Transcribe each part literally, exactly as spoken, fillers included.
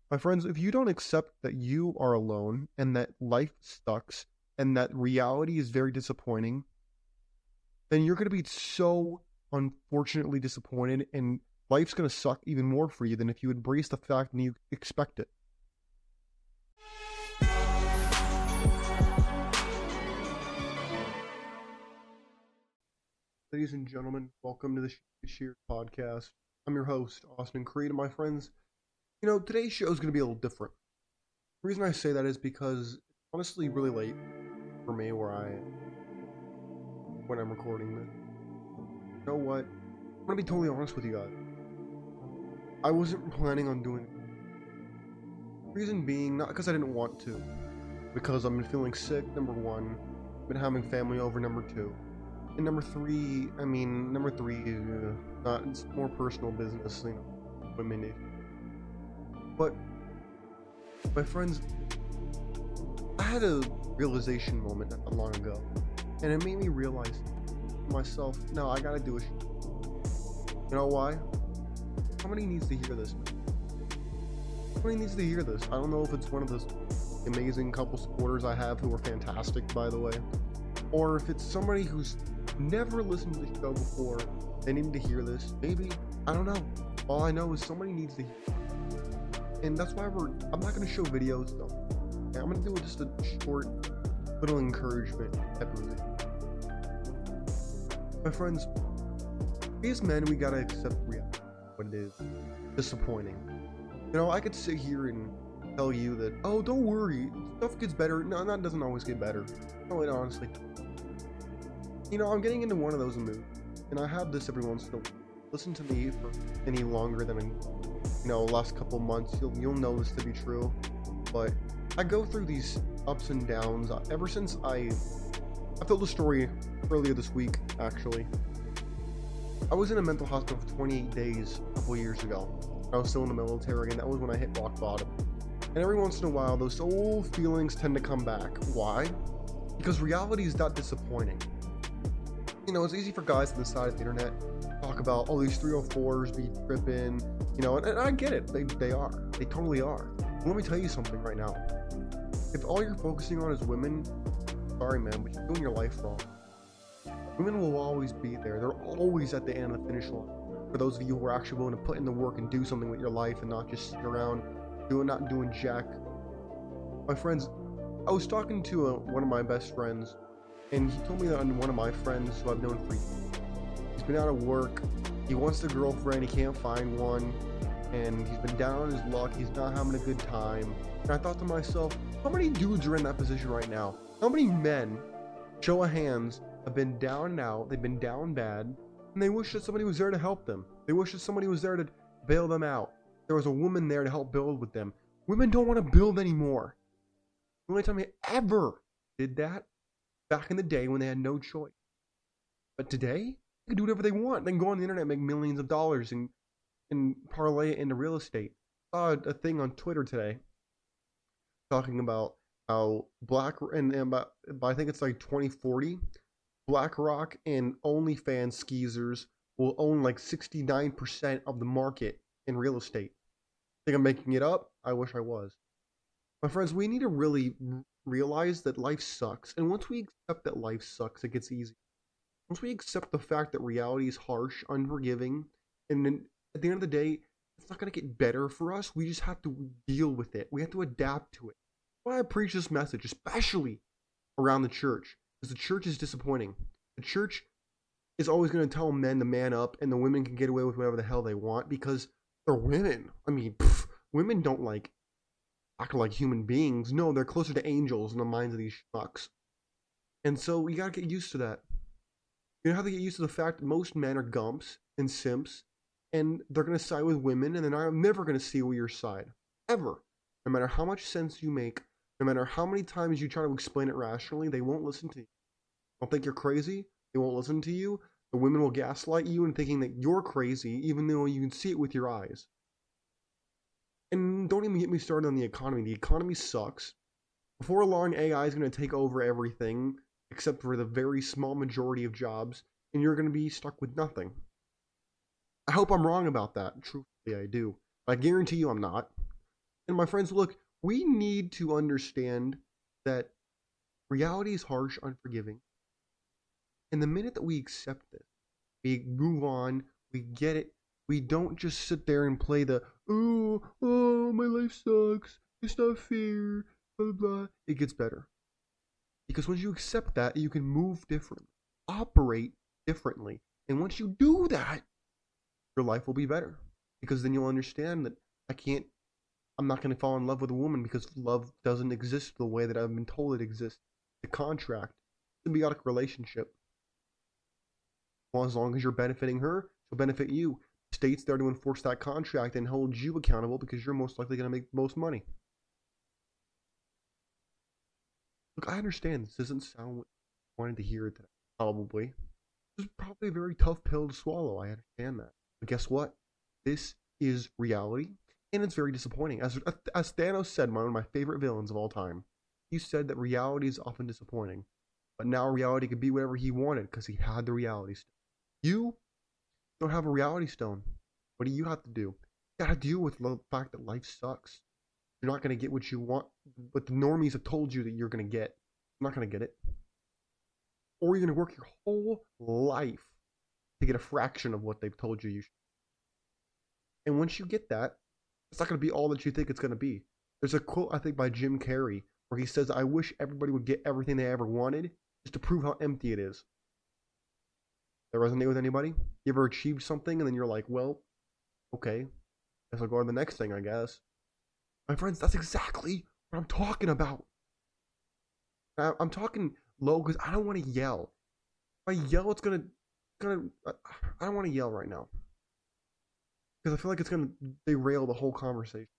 My friends, if you don't accept that you are alone and that life sucks and that reality is very disappointing, then you're going to be so unfortunately disappointed, and life's going to suck even more for you than if you embrace the fact and you expect it. Ladies and gentlemen, welcome to the Sheer Podcast. I'm your host, Austin Creed, and my friends, you know, today's show is going to be a little different. The reason I say that is because it's honestly really late for me where I when I'm recording this. You know what? I'm going to be totally honest with you guys. I wasn't planning on doing it. Reason being, not because I didn't want to, because I've been feeling sick, number one, been having family over, number two. And number three, I mean, number three, uh, not, it's more personal business, you know, women issue. But, my friends, I had a realization moment not that long ago, and it made me realize to myself, no, I gotta do a sh- You know why? Somebody needs to hear this. Somebody needs to hear this. I don't know if it's one of those amazing couple supporters I have who are fantastic, by the way, or if it's somebody who's never listened to the show before. They need to hear this. Maybe. I don't know. All I know is somebody needs to hear it. And that's why we're, I'm not going to show videos, though. I'm going to do just a short, little encouragement episode. My friends, we as men, we got to accept reality, what it is. Disappointing. You know, I could sit here and tell you that, oh, don't worry, stuff gets better. No, that doesn't always get better. No, it honestly doesn't. You know, I'm getting into one of those moods, and I have this every once in a while. Listen to me for any longer than, you know, last couple months, you'll you'll know this to be true. But I go through these ups and downs ever since I I told the story earlier this week. Actually, I was in a mental hospital for twenty-eight days a couple years ago. I was still in the military, and that was when I hit rock bottom. And every once in a while, those old feelings tend to come back. Why? Because reality is not disappointing. You know, it's easy for guys on the side of the internet to talk about, oh, these three oh fours be tripping, you know, and, and I get it. They, they are. They totally are. But let me tell you something right now. If all you're focusing on is women, sorry, man, but you're doing your life wrong. Women will always be there. They're always at the end of the finish line. For those of you who are actually willing to put in the work and do something with your life and not just sit around doing, not doing jack. My friends, I was talking to a, one of my best friends, and he told me that one of my friends who I've known for years, he's been out of work, he wants a girlfriend, he can't find one, and he's been down on his luck, he's not having a good time. And I thought to myself, how many dudes are in that position right now? How many men, show of hands, have been down and out, they've been down bad, and they wish that somebody was there to help them. They wish that somebody was there to bail them out. There was a woman there to help build with them. Women don't want to build anymore. The only time I ever did that, back in the day when they had no choice. But today, they can do whatever they want. They can go on the internet and make millions of dollars and, and parlay it into real estate. I saw a thing on Twitter today talking about how Black, and, and about, I think it's like twenty forty, BlackRock and OnlyFans skeezers will own like sixty-nine percent of the market in real estate. Think I'm making it up? I wish I was. My friends, we need to really realize that life sucks. And once we accept that life sucks, it gets easy. Once we accept the fact that reality is harsh, unforgiving, and then at the end of the day, it's not going to get better for us. We just have to deal with it. We have to adapt to it. That's why I preach this message, especially around the church. Because the church is disappointing. The church is always going to tell men to man up, and the women can get away with whatever the hell they want because they're women. I mean, pff, women don't like act like human beings. No, they're closer to angels in the minds of these schmucks. And so we gotta get used to that. You have to get used to the fact that most men are gumps and simps, and they're gonna side with women, and they're not, never gonna see your side. Ever. No matter how much sense you make, no matter how many times you try to explain it rationally, they won't listen to you. Don't think you're crazy, they won't listen to you. The women will gaslight you in thinking that you're crazy, even though you can see it with your eyes. And don't even get me started on the economy. The economy sucks. Before long, A I is going to take over everything, except for the very small majority of jobs, and you're going to be stuck with nothing. I hope I'm wrong about that. Truthfully, I do. But I guarantee you I'm not. And my friends, look, we need to understand that reality is harsh, unforgiving. And the minute that we accept this, we move on, we get it, we don't just sit there and play the, oh, oh, my life sucks, it's not fair, blah, blah, blah. It gets better. Because once you accept that, you can move differently, operate differently. And once you do that, your life will be better. Because then you'll understand that I can't, I'm not going to fall in love with a woman because love doesn't exist the way that I've been told it exists. The contract, symbiotic relationship. Well, as long as you're benefiting her, she'll benefit you. The state's there to enforce that contract and hold you accountable because you're most likely going to make the most money. Look, I understand this doesn't sound what you wanted to hear today, probably. This is probably a very tough pill to swallow. I understand that. But guess what? This is reality, and it's very disappointing. As, as Thanos said, one of my favorite villains of all time, he said that reality is often disappointing. But now reality could be whatever he wanted because he had the reality stone. You don't have a reality stone. What do you have to do? You gotta deal with the fact that life sucks. You're not gonna get what you want, what the normies have told you that you're gonna get. You're not gonna get it. Or you're gonna work your whole life to get a fraction of what they've told you you should. And once you get that, it's not gonna be all that you think it's gonna be. There's a quote, I think, by Jim Carrey, where he says, I wish everybody would get everything they ever wanted, just to prove how empty it is. That resonate with anybody? You ever achieved something and then you're like, well, okay, guess I'll go on to the next thing, I guess. My friends, that's exactly what I'm talking about. I'm talking low because I don't want to yell. If I yell, it's gonna, gonna. I don't want to yell right now because I feel like it's gonna derail the whole conversation.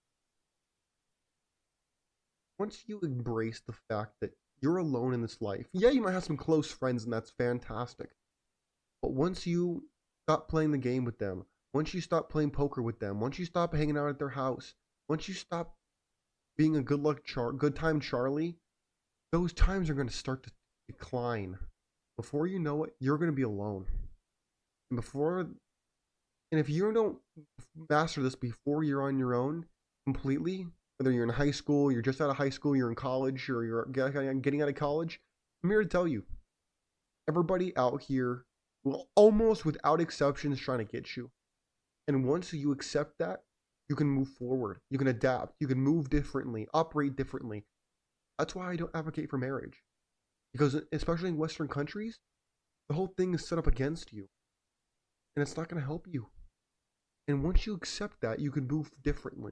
Once you embrace the fact that you're alone in this life, yeah, you might have some close friends and that's fantastic. But once you stop playing the game with them, once you stop playing poker with them, once you stop hanging out at their house, once you stop being a good luck char good time Charlie, those times are going to start to decline. Before you know it, you're going to be alone. And before, and if you don't master this before you're on your own completely, whether you're in high school, you're just out of high school, you're in college, or you're getting out of college, I'm here to tell you, everybody out here will almost without exceptions trying to get you. And once you accept that, you can move forward. You can adapt. You can move differently, operate differently. That's why I don't advocate for marriage. Because especially in Western countries, the whole thing is set up against you. And it's not going to help you. And once you accept that, you can move differently.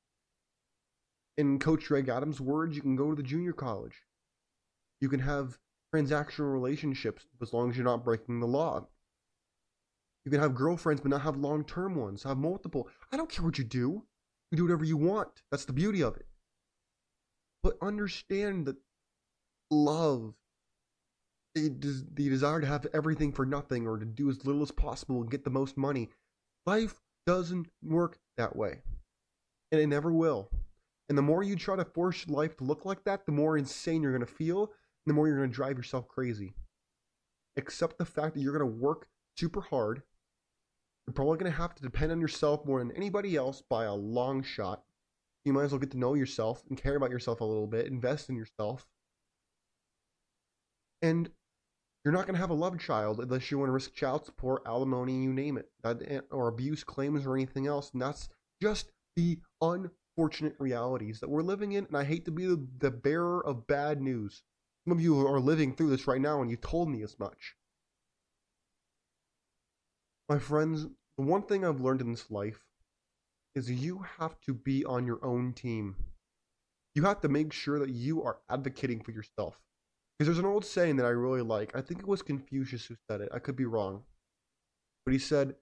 In Coach Greg Adams' words, you can go to the junior college. You can have transactional relationships as long as you're not breaking the law. You can have girlfriends but not have long-term ones. Have multiple. I don't care what you do. You do whatever you want. That's the beauty of it. But understand that love, the, the desire to have everything for nothing or to do as little as possible and get the most money, life doesn't work that way. And it never will. And the more you try to force life to look like that, the more insane you're going to feel, and the more you're going to drive yourself crazy. Accept the fact that you're going to work super hard. You're probably going to have to depend on yourself more than anybody else by a long shot. You might as well get to know yourself and care about yourself a little bit, invest in yourself. And you're not going to have a love child unless you want to risk child support, alimony, you name it, that, or abuse claims or anything else. And that's just the unfortunate realities that we're living in. And I hate to be the, the bearer of bad news. Some of you are living through this right now and you told me as much. My friends, the one thing I've learned in this life is you have to be on your own team. You have to make sure that you are advocating for yourself. Because there's an old saying that I really like. I think it was Confucius who said it. I could be wrong. But he said,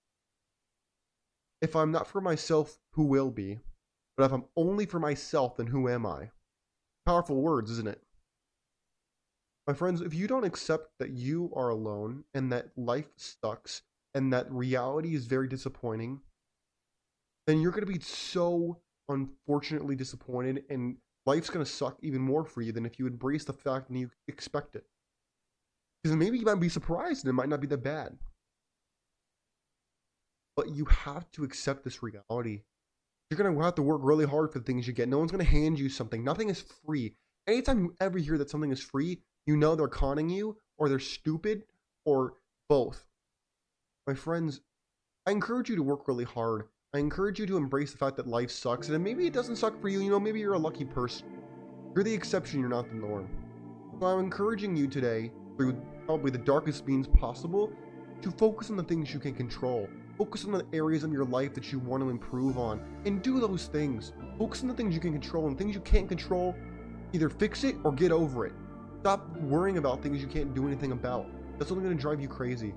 if I'm not for myself, who will be? But if I'm only for myself, then who am I? Powerful words, isn't it? My friends, if you don't accept that you are alone and that life sucks and that reality is very disappointing, then you're going to be so unfortunately disappointed and life's going to suck even more for you than if you embrace the fact and you expect it. Because maybe you might be surprised and it might not be that bad. But you have to accept this reality. You're going to have to work really hard for the things you get. No one's going to hand you something. Nothing is free. Anytime you ever hear that something is free, you know they're conning you, or they're stupid, or both. My friends, I encourage you to work really hard. I encourage you to embrace the fact that life sucks, and maybe it doesn't suck for you. You know, maybe you're a lucky person. You're the exception, you're not the norm. So I'm encouraging you today, through probably the darkest means possible, to focus on the things you can control. Focus on the areas of your life that you want to improve on, and do those things. Focus on the things you can control, and things you can't control, either fix it or get over it. Stop worrying about things you can't do anything about. That's only going to drive you crazy.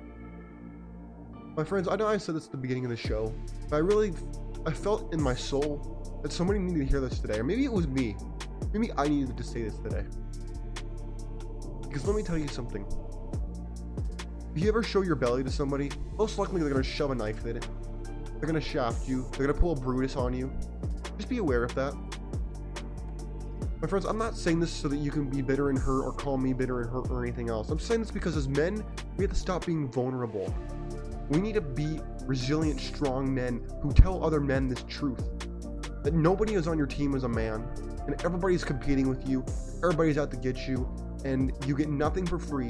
My friends, I know I said this at the beginning of the show, but I really, I felt in my soul that somebody needed to hear this today. Or maybe it was me. Maybe I needed to say this today. Because let me tell you something. If you ever show your belly to somebody, most likely they're going to shove a knife in it. They're going to shaft you. They're going to pull a Brutus on you. Just be aware of that. My friends, I'm not saying this so that you can be bitter and hurt or call me bitter and hurt or anything else. I'm saying this because as men, we have to stop being vulnerable. We need to be resilient, strong men who tell other men this truth. That nobody is on your team as a man, and everybody's competing with you, everybody's out to get you, and you get nothing for free.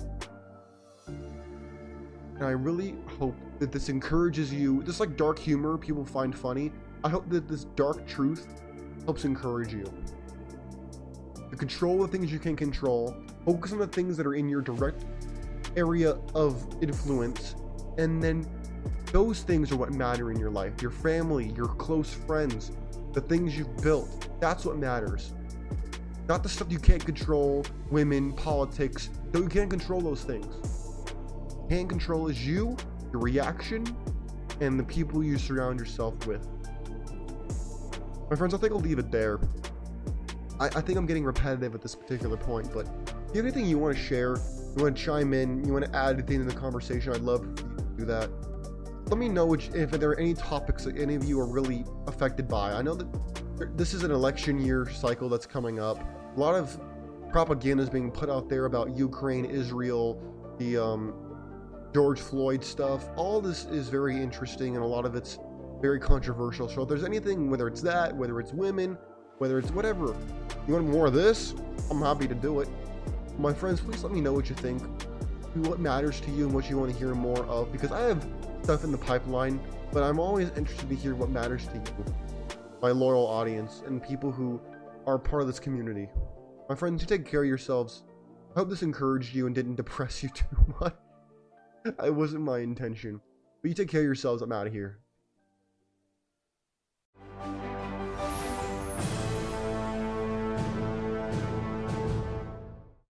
And I really hope that this encourages you, just like dark humor people find funny, I hope that this dark truth helps encourage you. To control the things you can control, focus on the things that are in your direct area of influence, and then those things are what matter in your life. Your family, your close friends, the things you've built, that's what matters. Not the stuff you can't control, women, politics. No, you can't control those things. What you can control is you, your reaction, and the people you surround yourself with. My friends, I think I'll leave it there. I, I think I'm getting repetitive at this particular point, but if you have anything you want to share, you want to chime in, you want to add anything to the conversation, I'd love for you to do that. Let me know which, if there are any topics that any of you are really affected by. I know that this is an election year cycle that's coming up. A lot of propaganda is being put out there about Ukraine, Israel, the um, George Floyd stuff. All this is very interesting, and a lot of it's very controversial. So if there's anything, whether it's that, whether it's women, whether it's whatever, you want more of this, I'm happy to do it. My friends, please let me know what you think, what matters to you, and what you want to hear more of, because I have stuff in the pipeline, but I'm always interested to hear what matters to you, my loyal audience, and people who are part of this community. My friends, you take care of yourselves. I hope this encouraged you and didn't depress you too much. It wasn't my intention. But you take care of yourselves. I'm out of here.